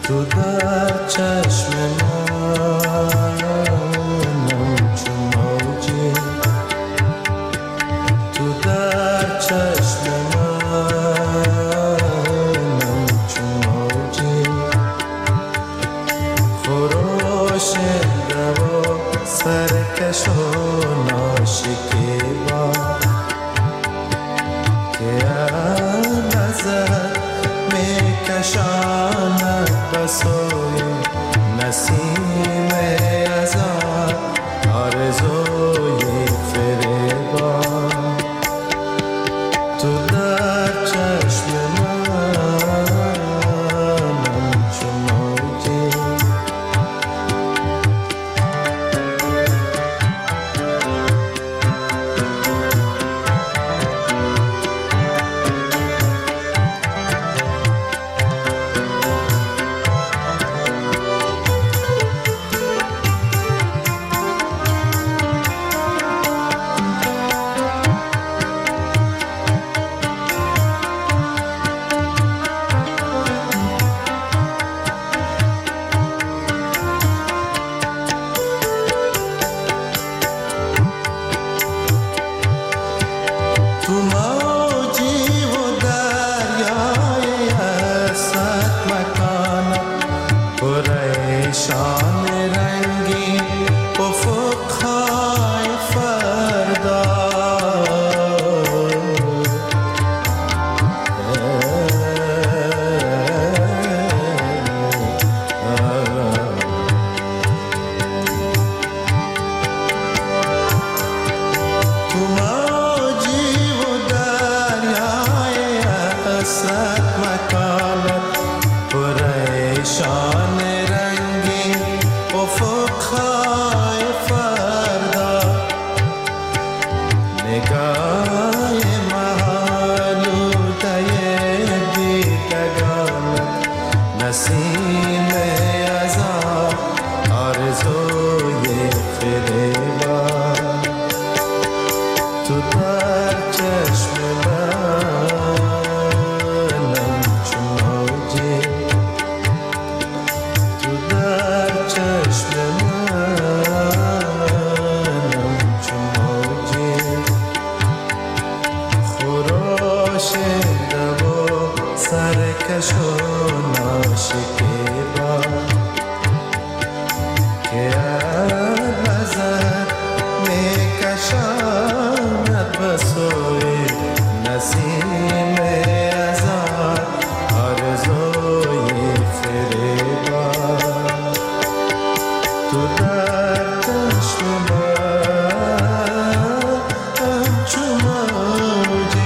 تو در چشم منم چون موجی، تو در چشم منم چون موجی، خروش دوا سرکش و ناشکیبا که نظر میکشاند به سوی نسیم ازان آرزوی فریبا. تو در چشم منم چون موجی، تو موجی و دریای حسرت مکانم، پریشان رنگین افقهای فردا. حسرت مکانت پریشان رنگین افقهای فردا، نگاه محالوده دیدگانت نسیم ازان آرزوی فریبا. تو در چشم منم چون موجی، تو در چشم منم چون موجی، خروش دوا سرکش و ناشکیبا که نظر میکشاند به سوی نسیم ازان آرزوی فریبا. تو در چشم منم چون موجی،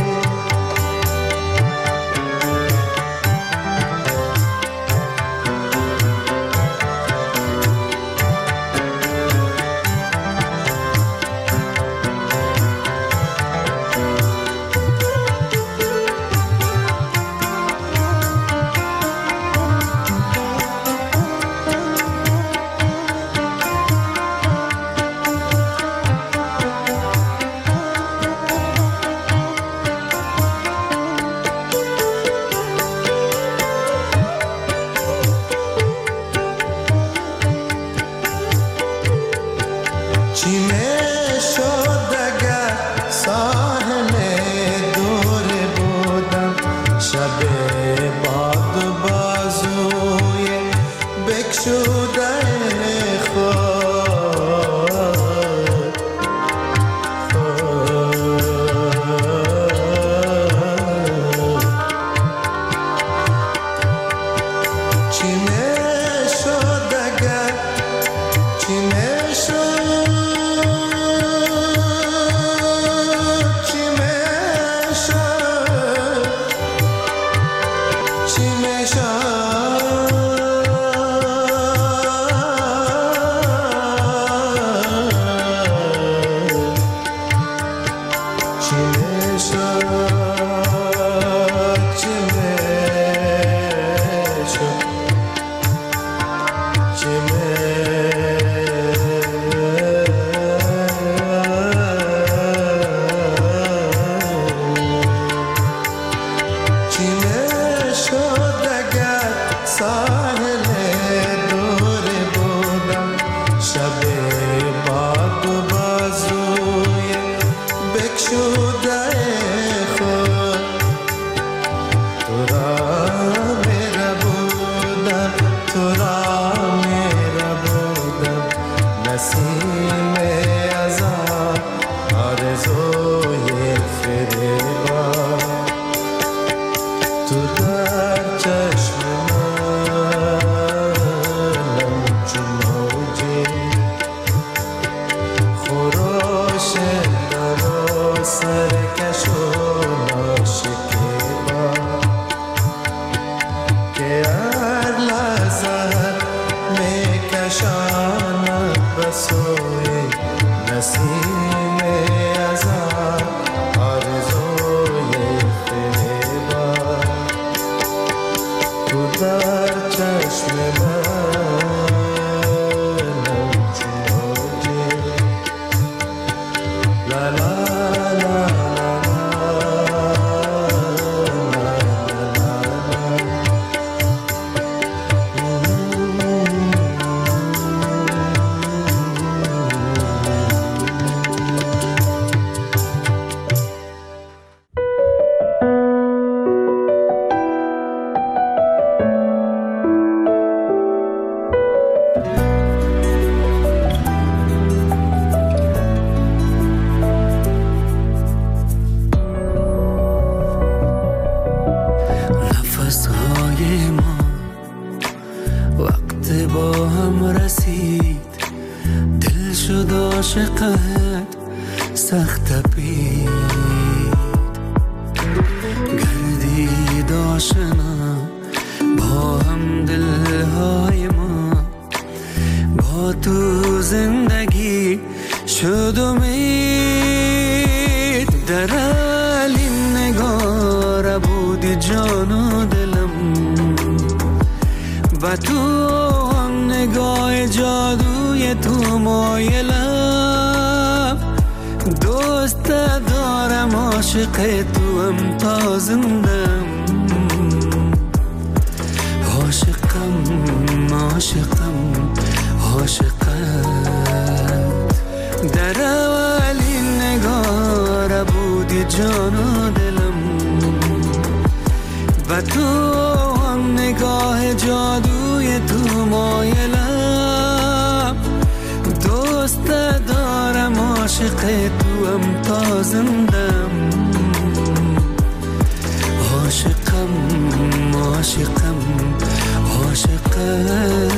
چی میشد اگر ساحل دور بودم، شب باد و بازوی بکشوده خود. چی میشد اگر، چی میشد، چی میشد اگر سوی نسیم ازل آرزوی فریبان تو در چشم منم چون موجی لا لا لا عاشقت سخت پید گردید آشنا با هم دلهای ما با تو زندگی شد امید در این نگار بودی جان و دلم و تو نگاه جادوی تو مایلم دوست دارم عاشق تو هم تا زندم عاشقم عاشقم عاشقت در اولین نگار بودی جان و دلم و تو هم نگاه جادوی تو مایلم دوست دارم عاشق تو هم تا زندم عاشقم عاشقم عاشقت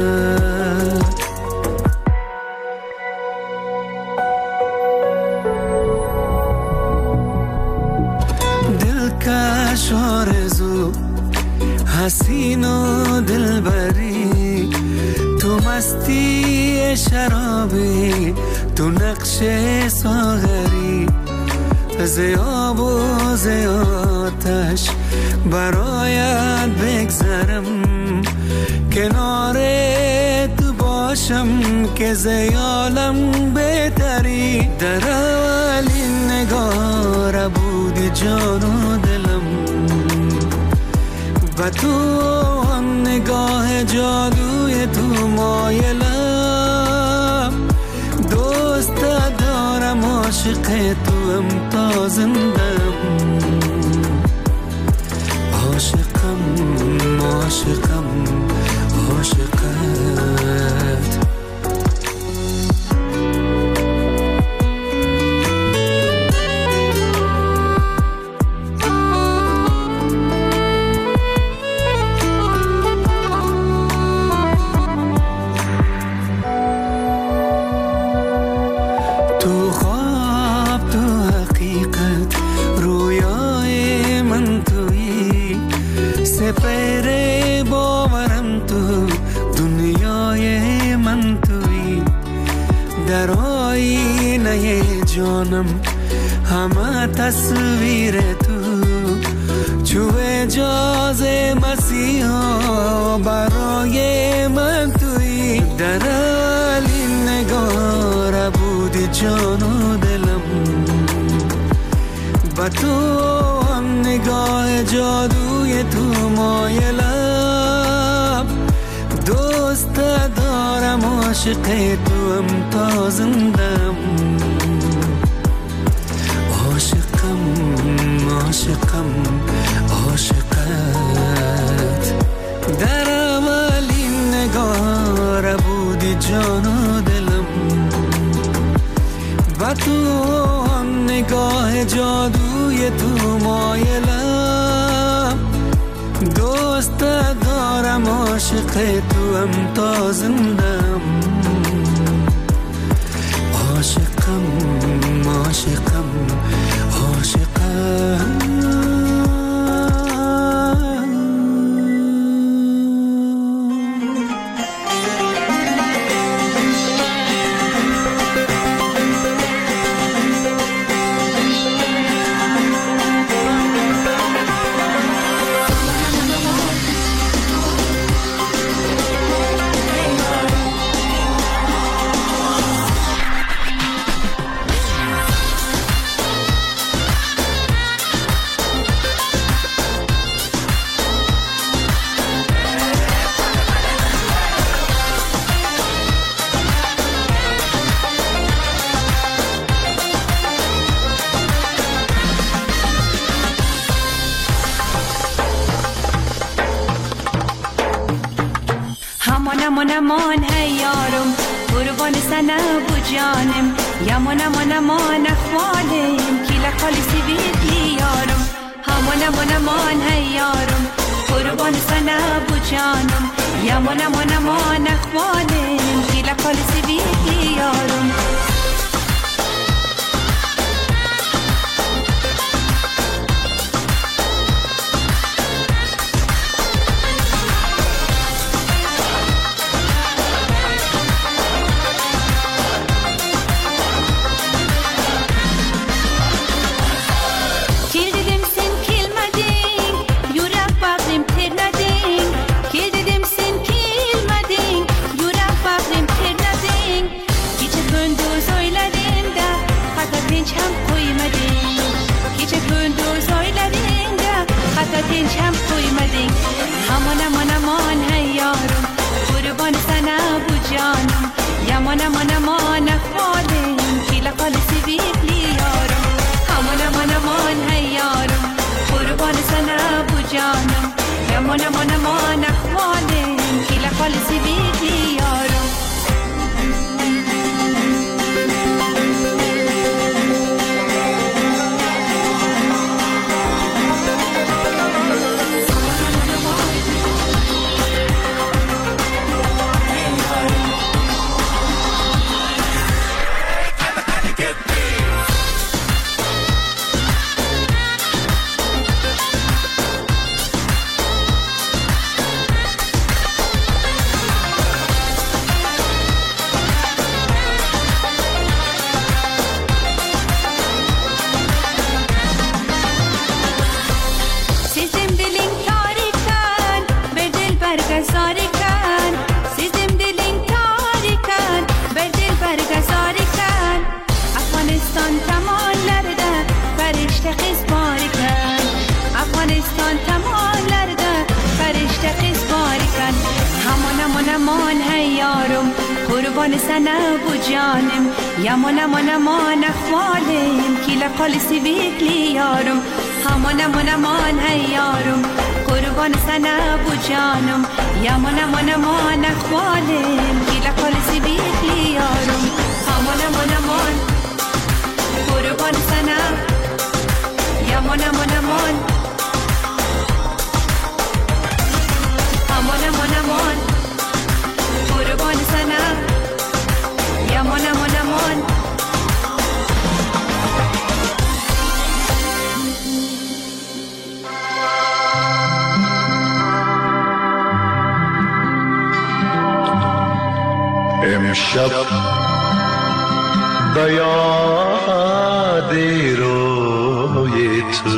دلکش آرزو حسین و دلبری تو مستی شرابی تو نقش ساغری زیاب و زیادش برایت بگذرم کنار تو باشم که زیالم بهتری در اولین نگار بودی جان و دلم و تو هم نگاه جادوی تو مایلم دوست دارم عاشق تو هم تا زندم عاشقم عاشقم عاشقت سپر باورم تو دنیای من توی در آینه جانم همه تصویر تو چو اجاز مسیحا برای من توی در اولین نگار بودی جان و دلم و تو هم نگاه جادوی تو مایلم دوست دارم عاشق تو هم تا زندم عاشقم عاشقم عاشقت در اولین نگار بودی جان و دلم و تو هم نگاه جادوی تو مایلم دوست دارم عاشق تو هم تا زندم عاشقم عاشقم عاشقم امان امان هی یارم قربان سنه بو جانم یمان امان امان اخوالم کیلا خالی سیبیدی یارم امان امان هی یارم قربان سنه بو جانم یمان امان اخوالم کیلا خالی سیبیدی یارم دینچم کویمدین امان امان هی یارم قربان سنه بو جانم یمان امان اخوالم کیلا خالی سیبیدی یارم امان امان هی یارم قربان سنه بو جانم یمان امان اخوالم کیلا خالی سیبیدی یارم امان هی یارم قربان سنه بو جانم یمان امان اخوالم کیلا خالی سیبیدی یارم امان امان هی یارم قربان سنه بو جانم یمان امان اخوالم کیلا خالی سیبیدی یارم امان امان قربان سنه یمان امان امان قربان سنه یمان امان امشب به یاد روی تو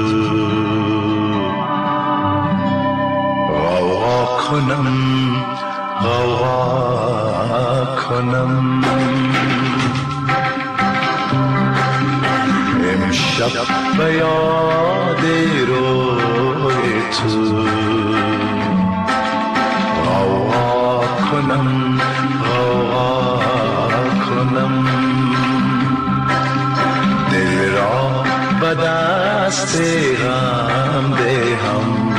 غوغا کنم امشب به یاد روی تو غوغا کنم دل را به دست غم دهم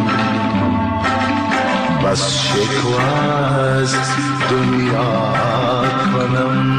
بس شکوه از دنیا کنم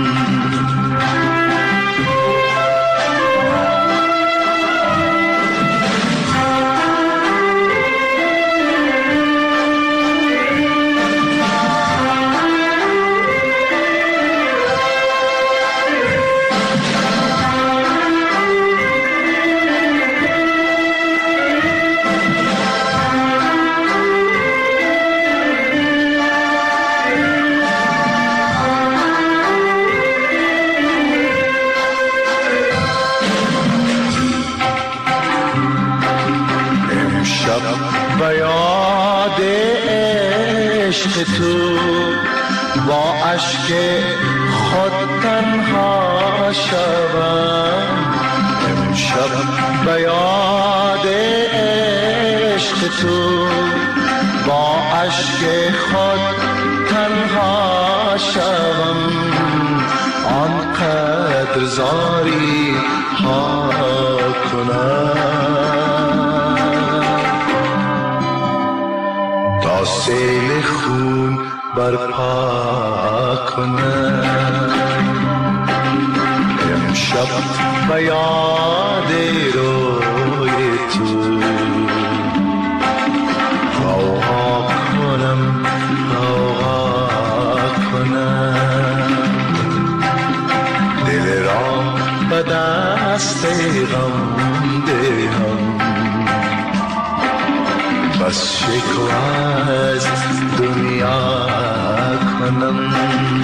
به یاد عشق تو با اشک خود تنها شوم امشب به یاد عشق تو با اشک خود تنها شوم آنقدر زاری ها کنم تا سیل خون برپا کنم. امشب به یاد روی تو غوغا کنم، غوغا کنم. دل را به دست غم دهم، بس شکوه از دنیا کنم.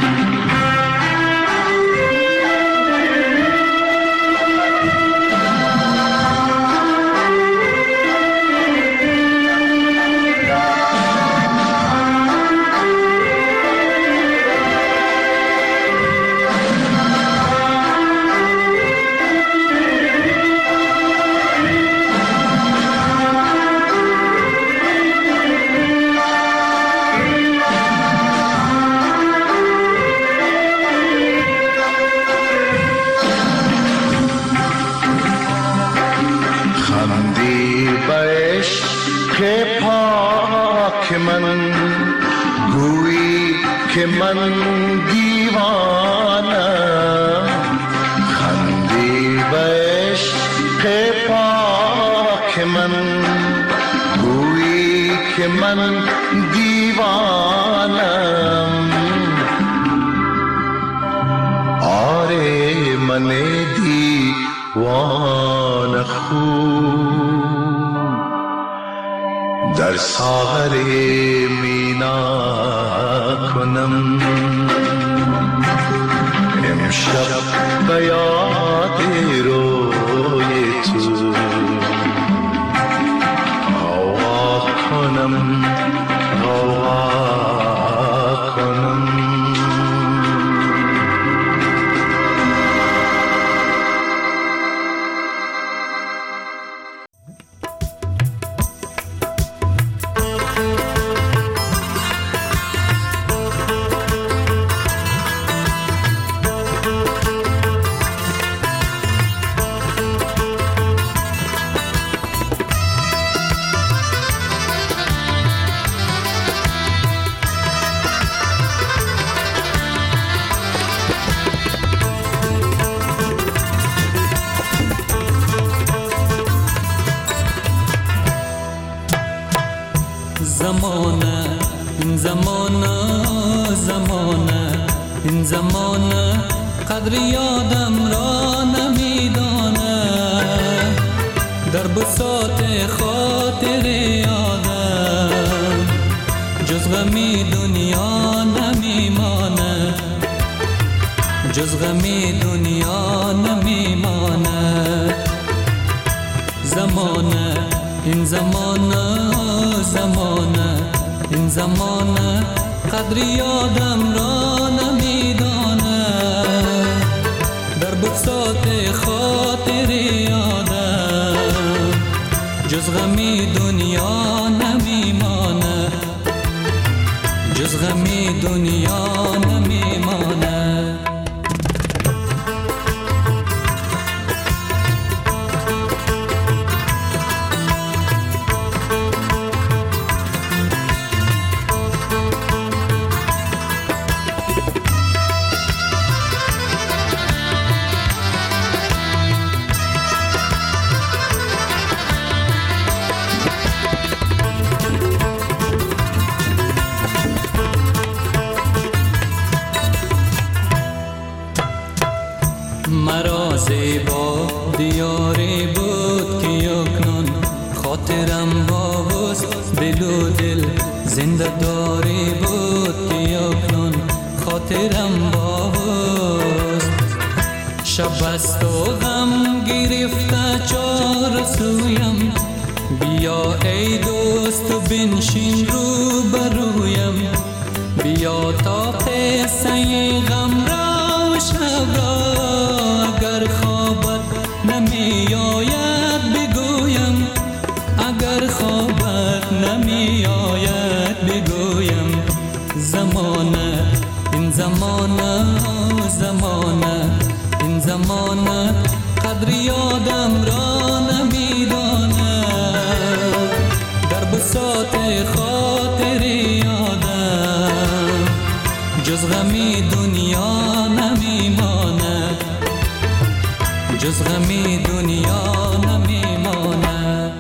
که من دیوانم، خندی به عشق پاک من، گویی که من دیوانم. آره من دیوان خوب در ساغر مینا کنم. امشب به یاد روی تو غوغا کنم، غوغا کنم. این زمانه قدر یادم را نمیدانه، در بساط خاطر یادم جز غمی دنیا نمیمانه، جز غمی دنیا نمیمانه. زمانه این زمانه، زمانه این زمانه قدر یادم را نمیدانه، در بساط خاطر یادم جز غمی دنیا نمیمانه، جز غمی دنیا نمیمانه. مرا زیبا دیاری بود که یکنون خاطرم باز، دل و دل زنده داری بود که یکنون خاطرم باز. شب است و غم گرفته چار سویم، بیا ای دوست و بنشین رو برویم، بیا تا قصه غم را و شب را اگر خوابت نمی آید بگویم، اگر خوابت نمی آید بگویم. زمانه این زمانه، زمانه این زمانه قدر یادم را نمیدانه، در بساط خاطر یادم جز غمی دنیا نمیماند، جز غمی دنیا نمیماند.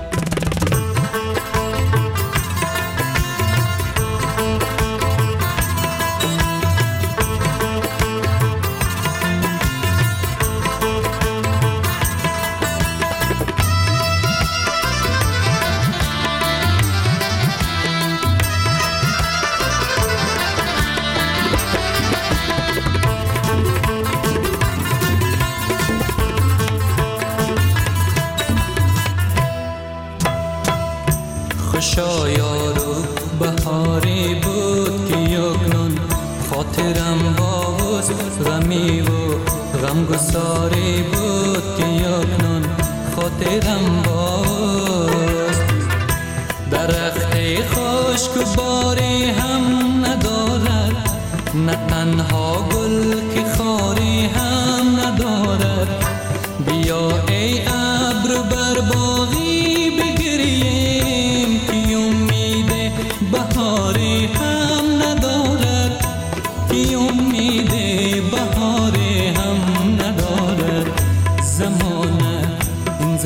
شایارو بهاری بود که یکنون خاطرم باز غمی و غمگساری بود که یکنون خاطرم باز. درخت خشک و باری هم ندارد، نه تنها گل که خاری هم ندارد. بیا ای ابر بر باغی بگریم که امید بهاری هم ندارد، که امید بهاری هم ندارد. زمانه این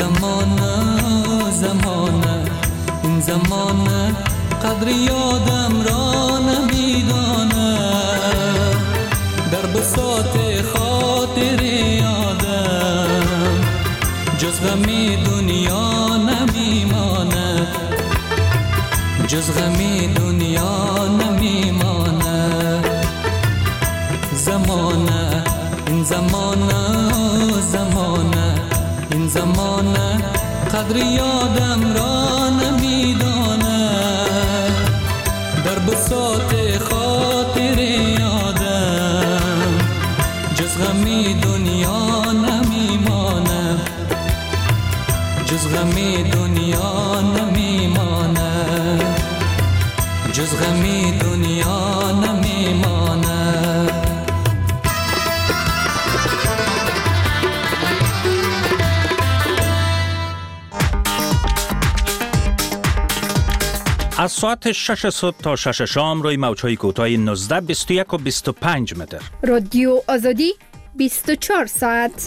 زمانه این زمانه قدر یادم را نمیداند. در بساط خاطر یادم جز غمی دنیا نمیماند، جز غمی دنیا نمیماند. زمانه این زمانه قدر یادم را نمیداند. در بساط خاطر یادم جز غمی دنیا نمیماند، جز غمی دنیا نمیماند، جز غمی دنیا نمیماند. از ساعت 6 صبح تا 6 شام روی موج‌های کوتاه 19، 21 و 25 متر. رادیو آزادی 24 ساعت.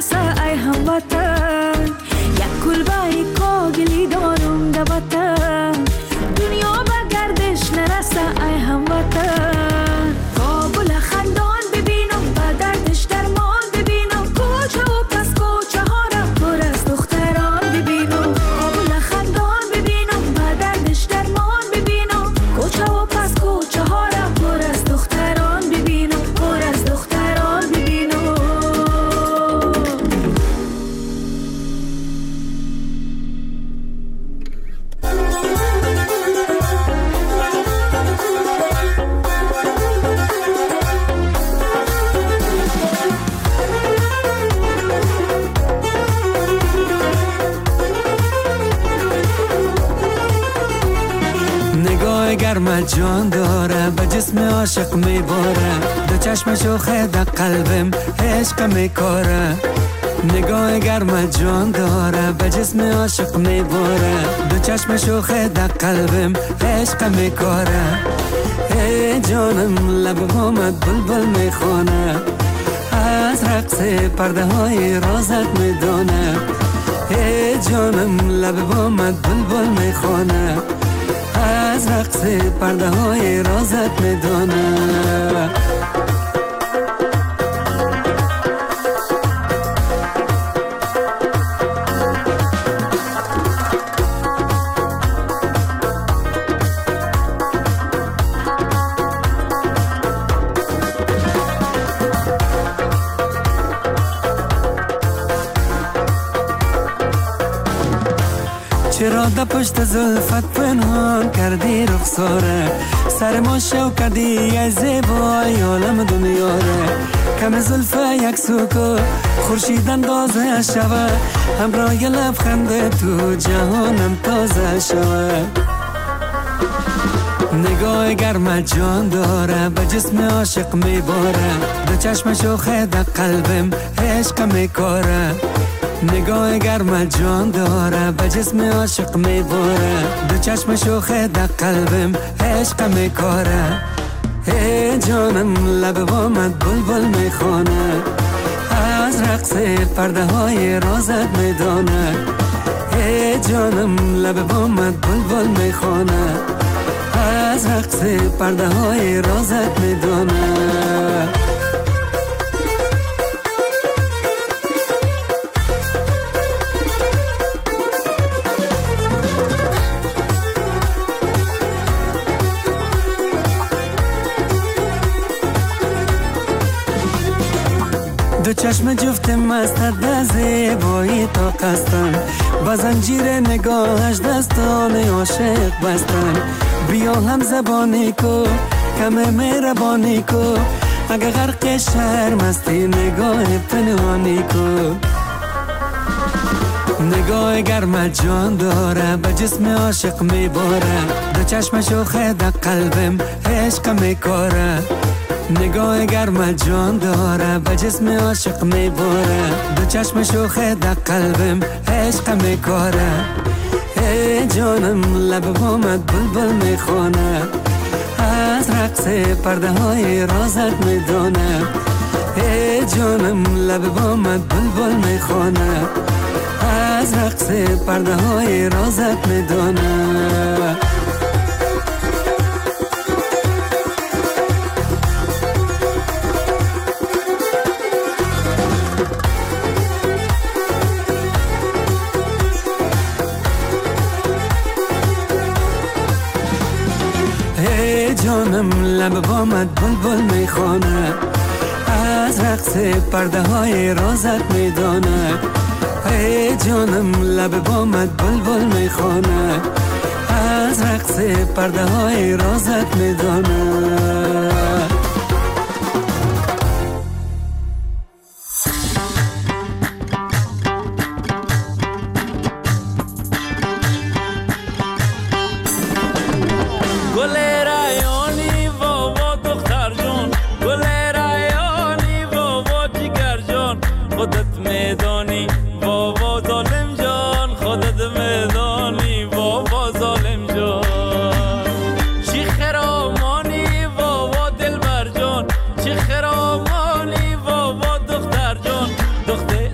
نرسه ای هموطن، یک کلبه کاغلی دارم در وطن، دنیا به گردش نرسه ای هموطن. کابل خندان ببینم به دردش درمان ببینم، کوچه و پس کوچه ها را پر از دختران ببینم. کابل خندان ببینم به دردش درمان ببینم، کوچه و پس کوچه ها را پر از دختران ببینم، پر از دختران ببینم. نگاه گرم جان داره به جسم عاشق میباره، دو چشم شوخه در قلبم عشق میکاره. نگاه گرم جان داره به جسم عاشق میباره، دو چشم شوخه در قلبم عشق میکاره. ای جانم لب همت بلبل میخونه، از رقص پرده های رازت میدونه. ای جانم لب همت بلبل میخونه، از رقص پرده های رازت میدونه. چرا در پشت زلفت پنهان کردی رخساره، سر ما شو کردی ای زیبای عالم دنیاره. کم زلفه یک سوکو خورشید اندازه شوه، همراه لبخند تو جهانم تازه شوه. نگاه گرم جان داره به جسم عاشق میباره، دو چشم شوخه در قلبم عشق میکاره. نگاه گرم جان داره به جسم عاشق میباره، دو چشم شوخه در قلبم عشق میکاره. ای جانم لب بامت بلبل میخونه، از رقص پرده های رازت میدونه. ای جانم لب بامت بلبل میخونه، از رقص پرده های رازت میدونه. دو چشم جفت مستت در زیبایی تا قستن، با زنجیر نگاهش دستان عاشق بستن. بیا هم زبانی کو کم مهربانی کو، اگه غرق شرم هستی نگاه پنهانی کو. نگاه گرم جان داره به جسم عاشق میباره، دو چشم شوخه در قلبم عشق میکاره. نگاه گرم جان داره به جسم عاشق میباره، دو چشم شوخه در قلبم عشق میکاره. ای جانم لب بامت بلبل میخونه، از رقص پرده های رازت میدونه. ای جانم لب بامت بلبل میخونه، از رقص پرده های رازت میدونه. جانم لب بامت بلبل میخونه، از رقص پرده های رازت میدونه. ای جانم لب بامت بلبل میخونه، از رقص پرده های رازت میدونه. بابا ظالم جان، چی خرامانی بابا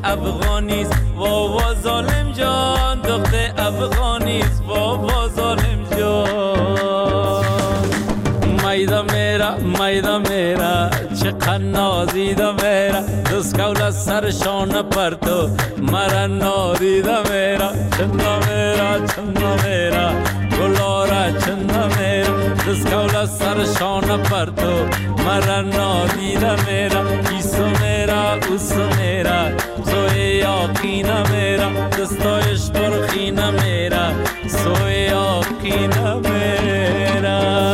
افغانیست وابا ظالم جان، دختر افغانیست وابا ظالم جان. میدا میرا چقدر نازیده میرا، دست کول سرشان پرتو مرا نادیده میرا. چندا میرا گلارا چندا میرا، دست کول سرشان پرتو مرا نادیده میرا. ایسو میرا اوسو میرا سوی یاقینا میرا، دستایش برخینا میرا سوی یاقینا میرا.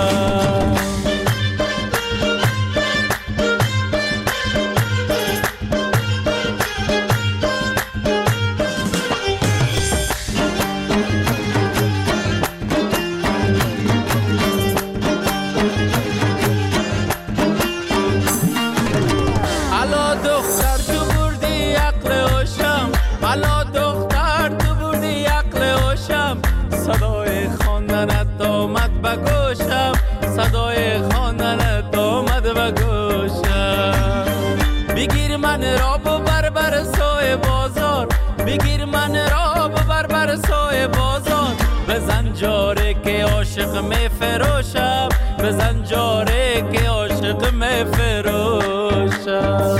صدای خواندنت آمد به گوشم، صدای خواندنت آمد به گوشم. بگیر من را ببر سوی بازار، بگیر من را ببر سوی بازار. بزن جاره که عاشق می فروشم، بزن جاره که عاشق می فروشم.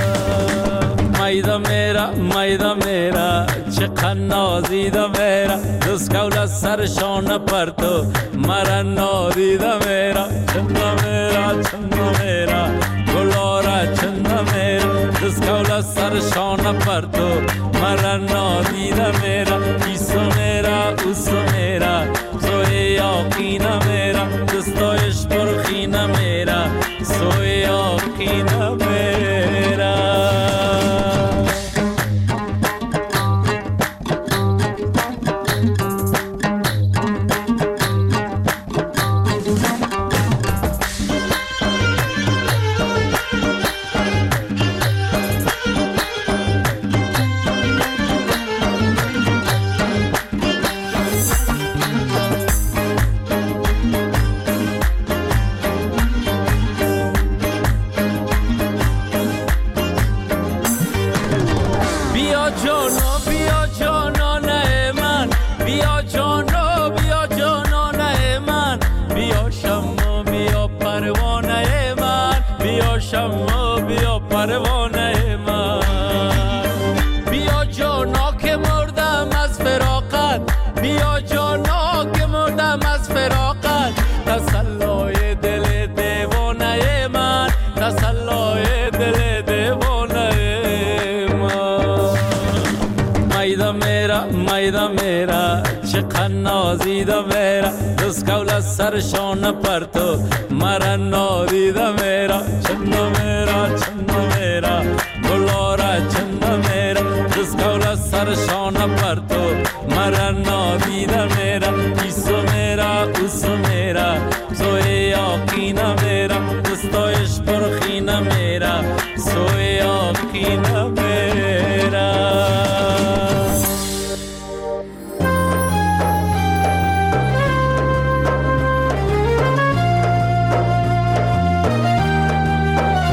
میدا میرا چقدر نازیده میرا، دست کول سرشان پرتو مرا نادیده میرا. چندا میرا گلارا چندا میرا، دست کول سرشان پرتو مرا نادیده میرا. ایسو میرا اوسو میرا سوی یاقینا میرا، دستایش برخینا میرا سوی یاقینا میرا. شما بیا پروانه من، بیا جانا که مردم از فراقت، بیا جانا که مردم از فراقت. تسلای دل دیوانه من، تسلای دل دیوانه من. میدا میرا چقدر نازیده میرا، دست کول سرشان پرتو مرا نادیده میرا. چندا میرا گلارا چندا میرا، دست کول سرشان پرتو مرا نادیده میرا. ایسو میرا اوسو میرا سوی یاقینا میرا، دستایش برخینا میرا سوی یاقینا میرا.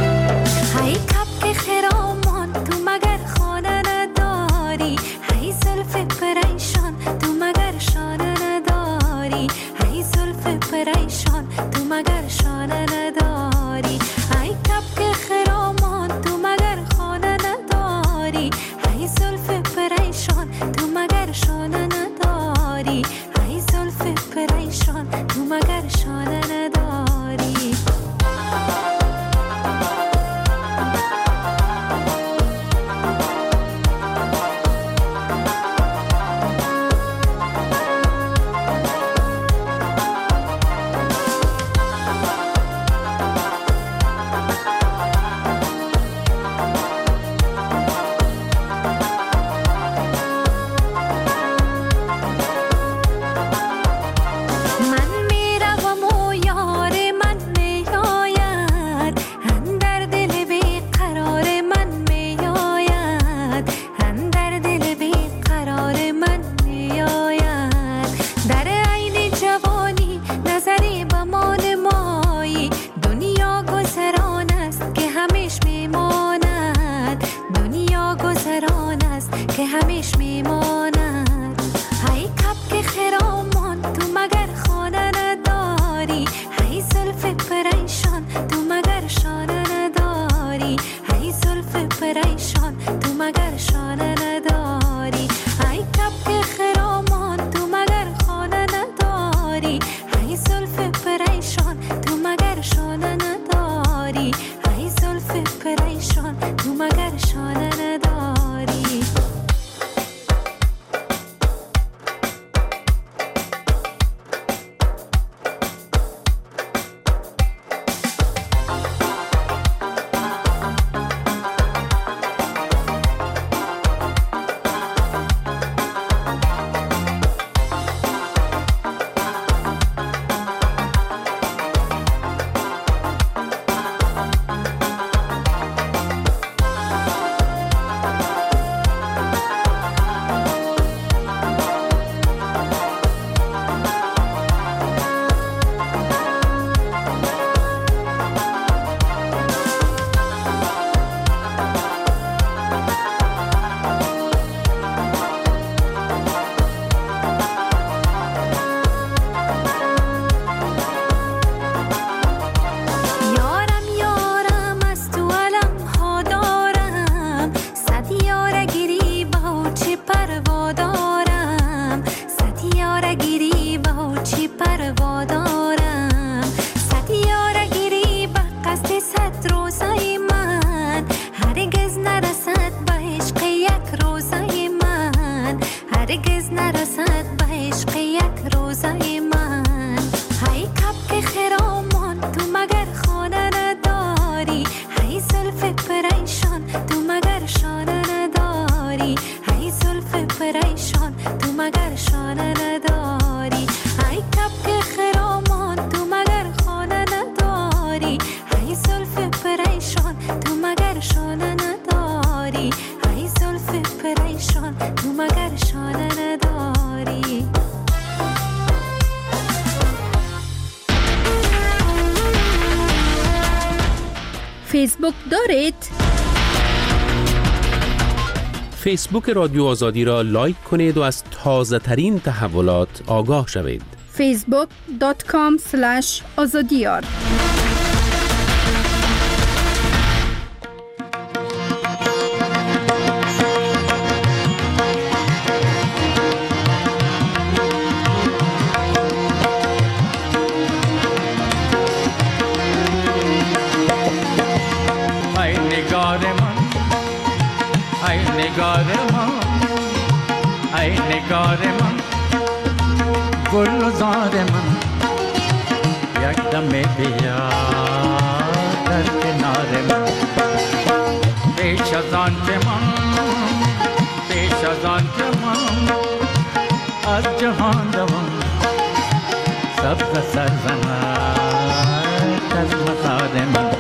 هی کپ خرامان تو مگر خانه نداری، هی که همیش میماند. هی کبک خرامان تو مگر خانه نداری، هی زلف پریشان تو مگر شانه نداری، هی زلف پریشان تو مگر شانه نداری، هی کبک خرامان تو مگر خانه نداری، هی زلف پریشان تو مگر شانه نداری، هی زلف پریشان تو مگر شانه نداری. فیسبوک دارید؟ فیسبوک رادیو آزادی را لایک کنید و از تازه ترین تحولات آگاه شوید. facebook.com/azadiyar ای نگار من گلزار من یک دم بیا در کنار من پیش از آن که من از جهان روم سبز سرزنت از مزار من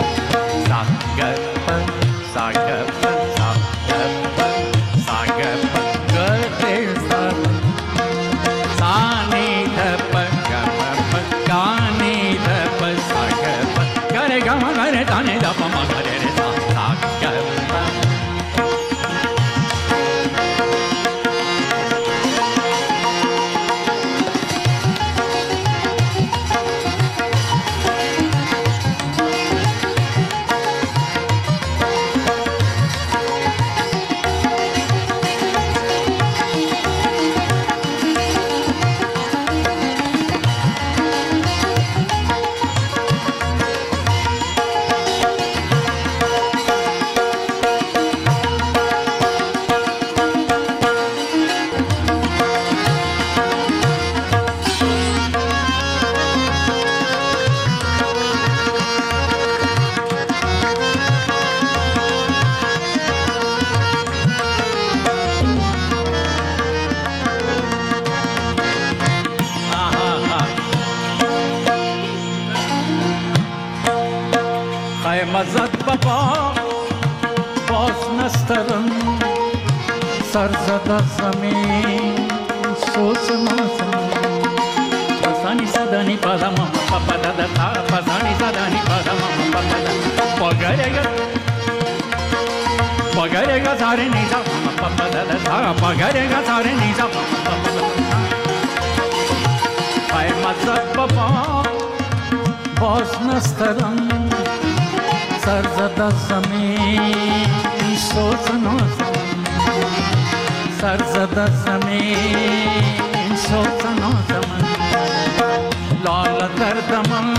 مزد بابا باز نسترم سر زده زمین سوز مازم پسانی زدانی پادم پاپا دادا تا پسانی زدانی پادم پاپا دادا پگرگا زاره نیزا های مذهب بابا باز نسترم سر زده زمین سوز نازم سر زده زمین سوز نازم لال دردم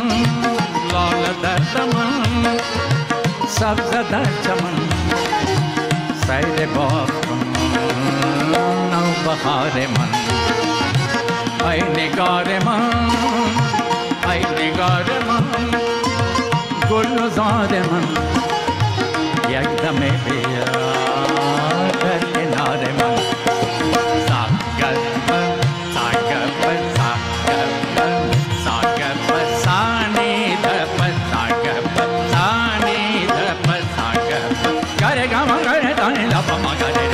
سبز در چمن سیر باغ کن نو بهار من ای نگار من ای نگار من گل زار من یک دم بیا در کنار من ساگر سانی دپ سانی دپ گره گم گره دانی لپا ما گره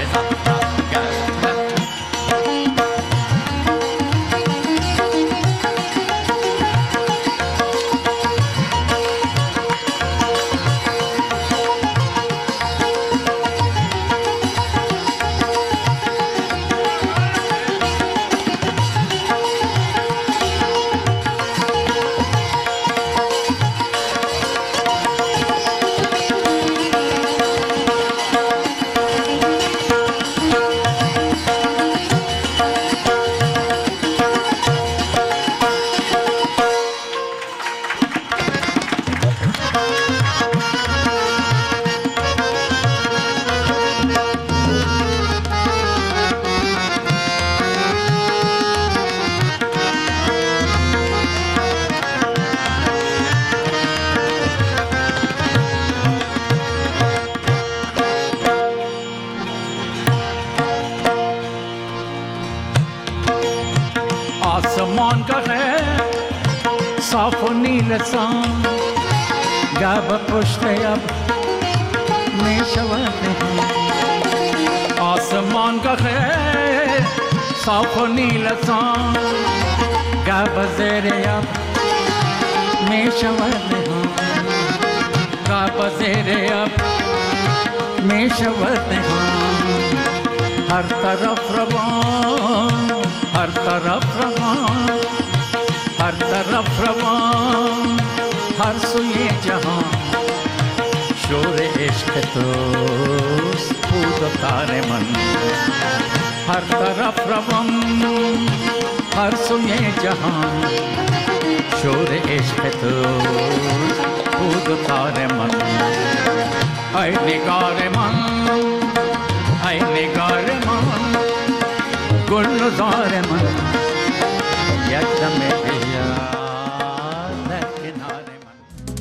آسمان کا ہے صاف و نیل سان گاب پشت اب میں شواتے ہیں آسمان کا ہے صاف و نیل سان گاب زیر اب میں شواتے ہیں گاب زیر اب میں شواتے ہیں ہر طرف روان ہر طرف روان ہر طرف روان ہر سوئے جہاں شور عشق توست بود و تار من ہر طرف روان ہر سوئے جہاں شور عشق توست بود و تار من اے نگار من اے نگار من گلزار من یک دم بیا در کنار من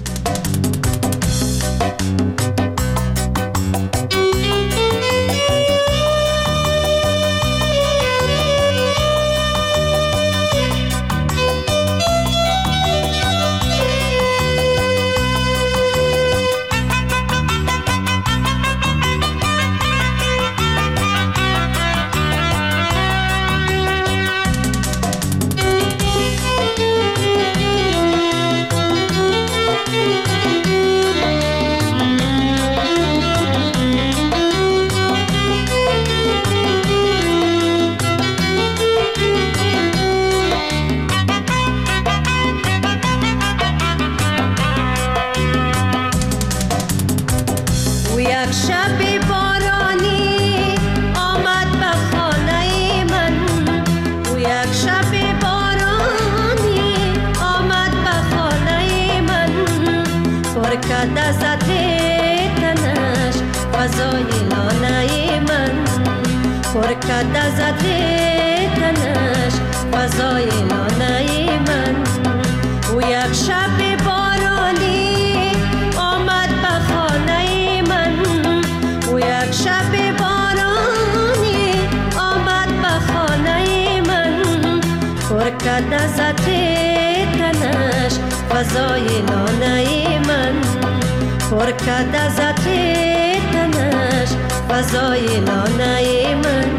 فضای لانه من پر کرد از عطر تنش فضای لانه من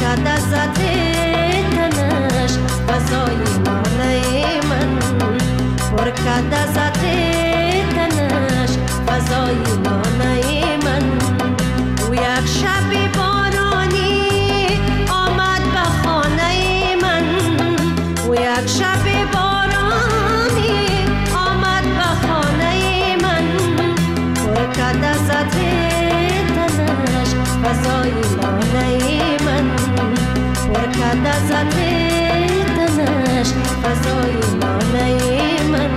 پرکد از تنش فضای لانه من پرکد از تنش فضای لانه من و یک شب بارانی آمد به خانه من و یک شب بارانی آمد به خانه من پرکد از تنش فضای لانه من پرکد از تنش فضای لانه من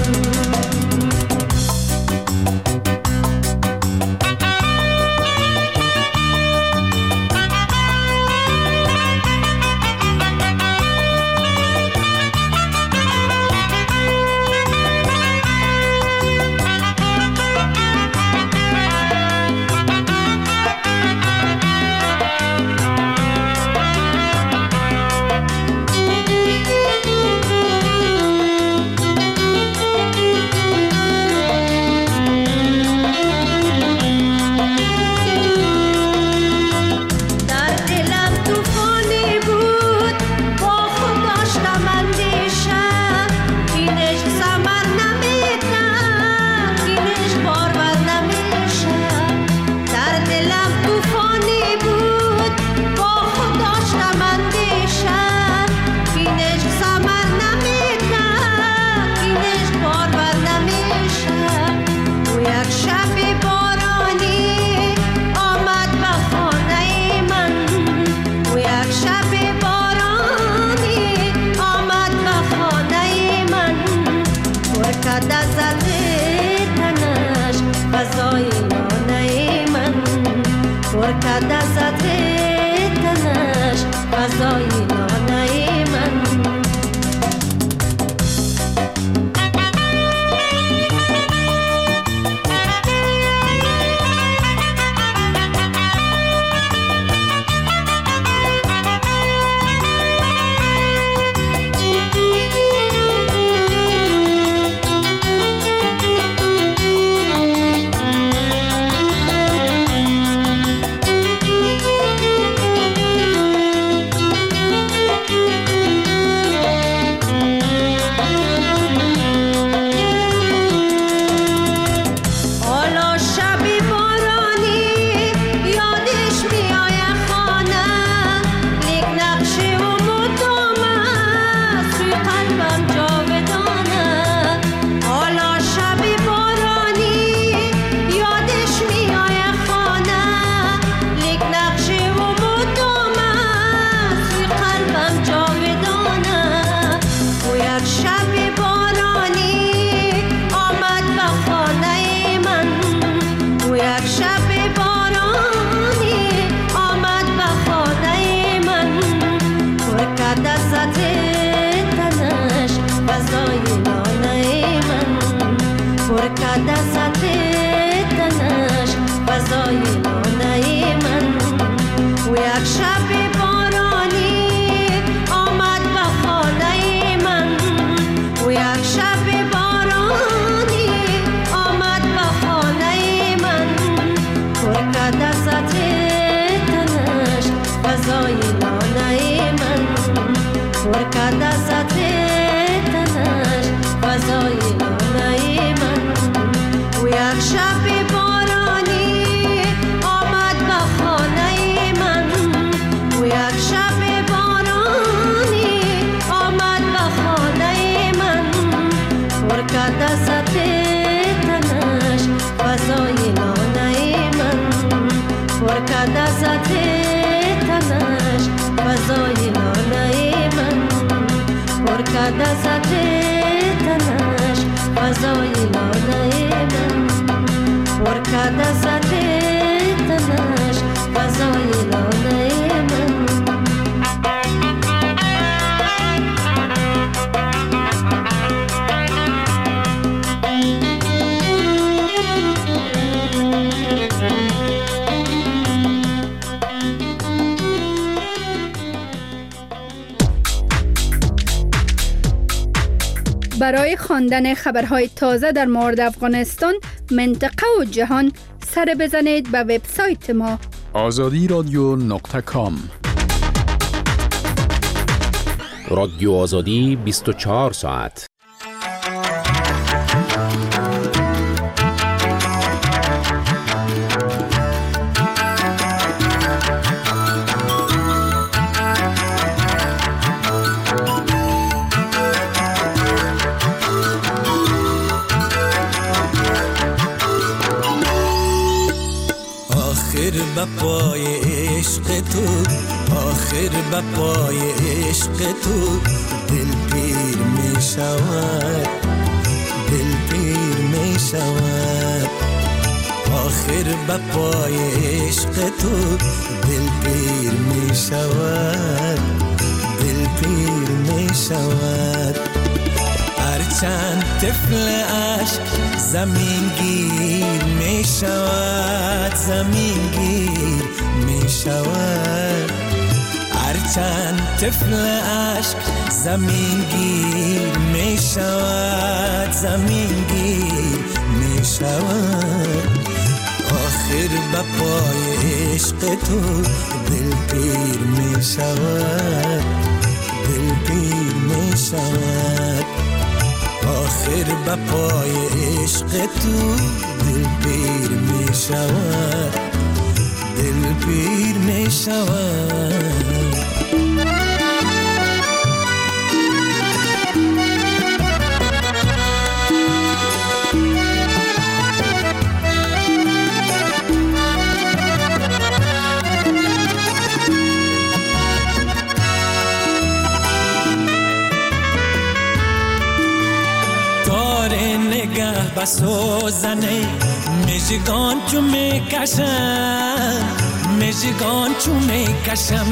برای خواندن خبرهای تازه در مورد افغانستان، منطقه و جهان سر بزنید به وبسایت ما azadi radio.com. رادیو آزادی 24 ساعت. آخر بپای عشق تو، آخر بپای عشق تو، دل پیر می شود، دل پیر می شود. آخر بپای عشق تو، دل پیر می شود، دل پیر می شود. هرچند طفل عشق زمین گیر می شود، زمین گیر می شود. هرچند طفل عشق زمین گیر می شود، زمین گیر می شود. آخر بپای عشق تو، دل پیر می شود، دل پیر می شود. آخر بپای عشق تو، دل پیر می شود، دل پیر می شود. بسوزنه مژگان چو میکشم، مژگان چو میکشم.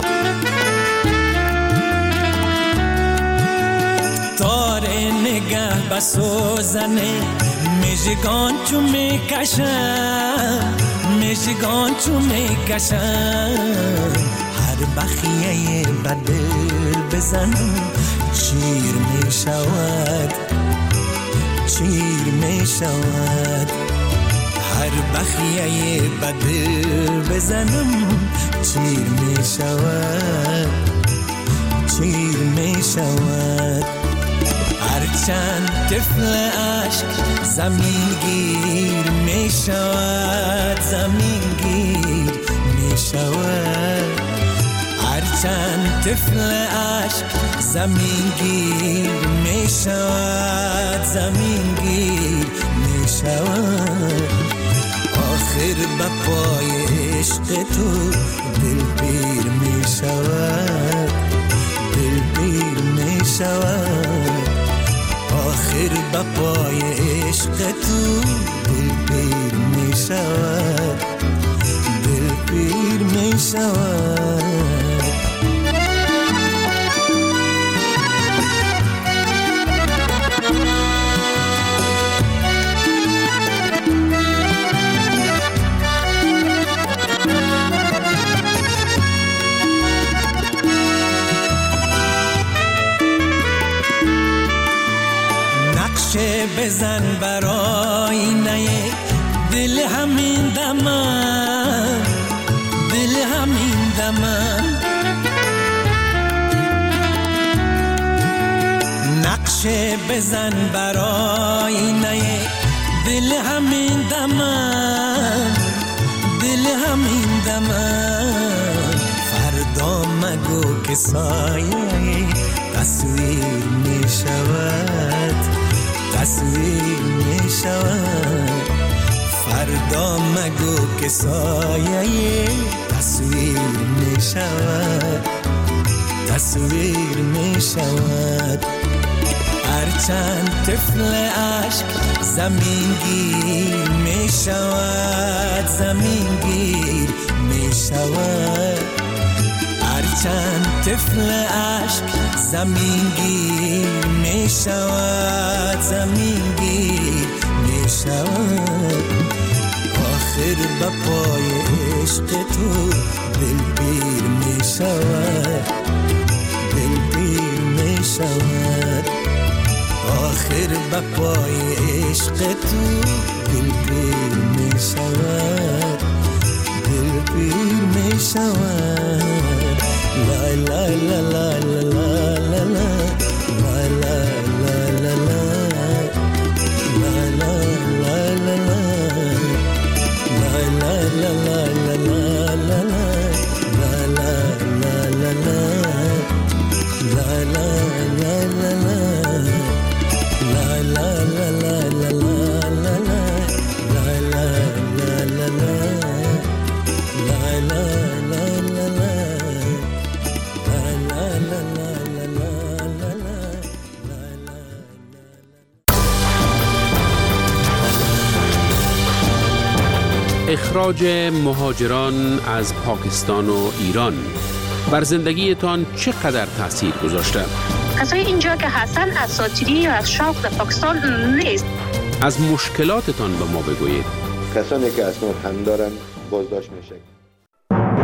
تار نگه بسوزنه مژگان چو میکشم، مژگان چو میکشم. هر بخیه بدل بزنم شیر میشود، شیر می شود. هر بخیه بدل بزنم شیر می شود، شیر می شود. هرچند طفل عشق زمین گیر می شود، زمین گیر می شود. هرچند طفل عشق زمین گیر می شود، زمین گیر می شود. آخر بپای عشق تو، دل پیر می شود، دل پیر می شود. آخر بپای عشق تو، دل پیر می شود، دل پیر می شود. بزن برای نه دل همین دمم، دل همین دمم. نقشه بزن برای نه دل همین دمم، دل همین دمم. فردا مگو که سایه تصویر می شود، تصویر می شود. فردا مگو که سایه تصویر می شود، تصویر می شود. هرچند طفل عشق زمین گیر می شود، زمین گیر می شود. هرچند طفل عشق زمین گیر می شود، زمین گیر می شود. آخر بپای عشق تو، دل پیر می شود، دل پیر می شود. آخر بپای عشق تو، دل پیر می شود، دل پیر می شود. لا لا لا لا لا لا اخراج مهاجران از پاکستان و ایران بر زندگیتان چقدر تأثیر گذاشته؟ کسای اینجا که هستن اساطیری یا از شوق در پاکستان نیست. از مشکلاتتان به ما بگویید. کسانی که اسناد هم دارن بازداشت میشه.